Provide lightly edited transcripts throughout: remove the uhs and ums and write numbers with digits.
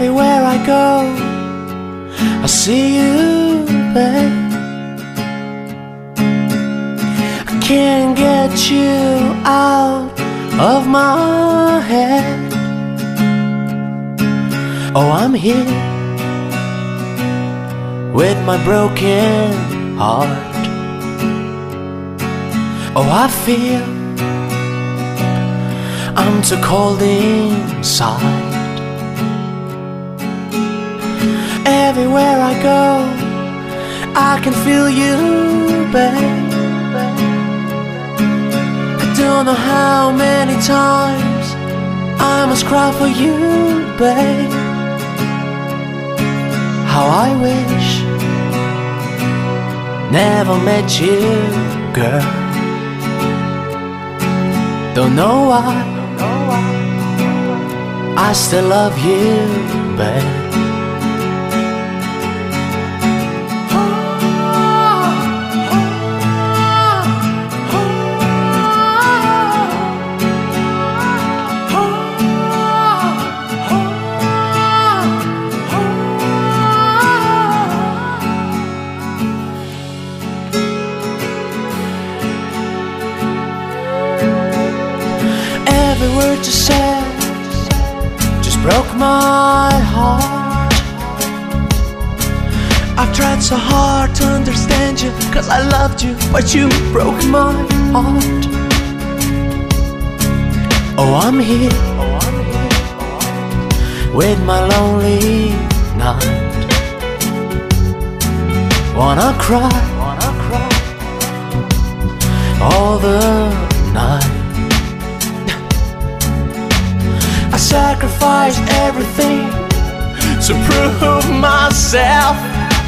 Everywhere I go, I see you, babe. I can't get you out of my head. Oh, I'm here with my broken heart. Oh, I feel I'm too cold inside. Everywhere I go, I can feel you, babe. I don't know how many times I must cry for you, babe. How I wish never met you, girl. Don't know why I still love you, babe. Every word you said just broke my heart. I've tried so hard to understand you, 'cause I loved you, but you broke my heart. Oh, I'm here with my lonely night. Wanna cry all the night. I sacrificed everything to prove myself.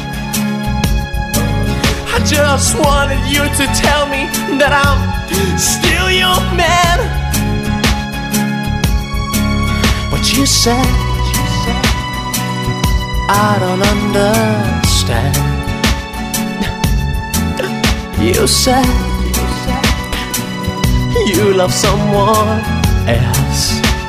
I just wanted you to tell me that I'm still your man. But you said I don't understand. You said you love someone else.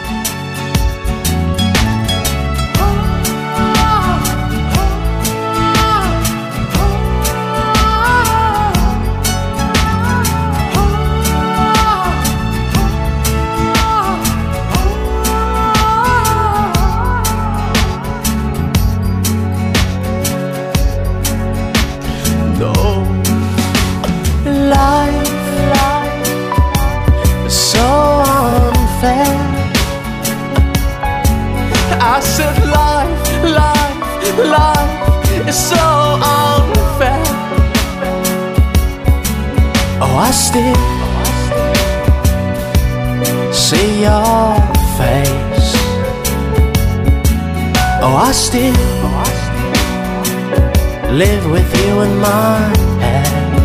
I said life is so unfair. Oh, I still see your face. Oh, I still live with you in my head.